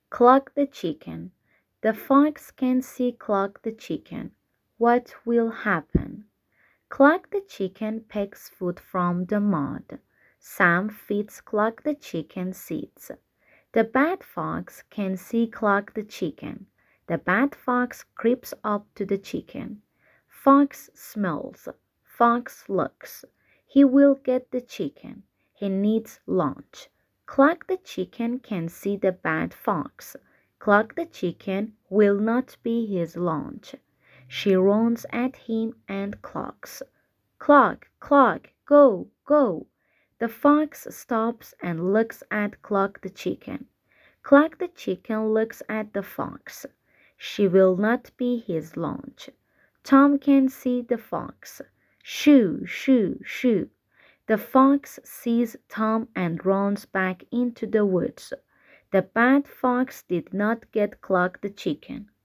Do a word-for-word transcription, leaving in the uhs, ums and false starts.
Cluck the chicken. The fox can see Cluck the chicken. What will happen? Cluck the chicken pecks food from the mud. Sam feeds Cluck the chicken seeds. The bad fox can see Cluck the chicken. The bad fox creeps up to the chicken. Fox smells. Fox looks. He will get the chicken. He needs lunch. Cluck the chicken can see the bad fox. Cluck the chicken will not be his lunch. She runs at him and clucks. Cluck, cluck, go, go. The fox stops and looks at Cluck the chicken. Cluck the chicken looks at the fox. She will not be his lunch. Tom can see the fox. Shoo, shoo, shoo. The fox sees Tom and runs back into the woods. The bad fox did not get Cluck the chicken.